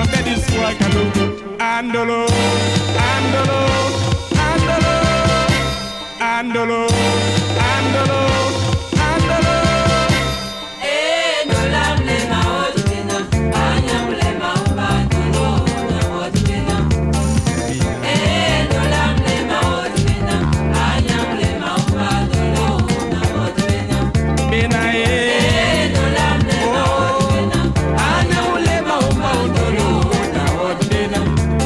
Andolo, andolo, andolo, andolo, andolo, andolo. No lam le ma odina, anyam le ma ubatulo na odina. No lam le ma odina, anyam le ma ubatulo na odina. Bena no lam le ma odina, anyam le ma ubatulo na odina.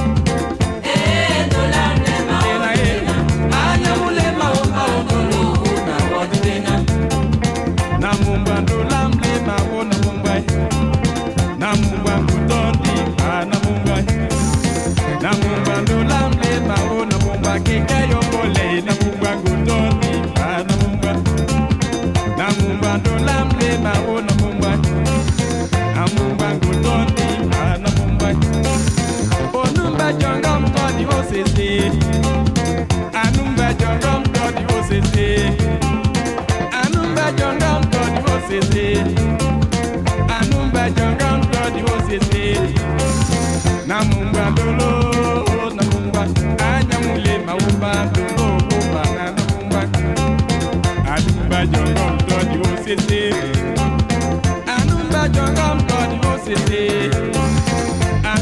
No lam le ma odina, anyam le ma ubatulo na odina. Namumba ndolam le ma wona mumbai. Namumba ngutondi ana mumbai. Namumba ndolam le ma wona mumbai. Kika yongole namumba ngutondi ana mumbai. Namumba ndolam le ma wona mumbai. Namumba ngutondi ana mumbai. Onumba jongam todi osese. Anumba jongam todi osese. Anumba jongam todi osese. Anumba jongam todi osese. Namumba dolo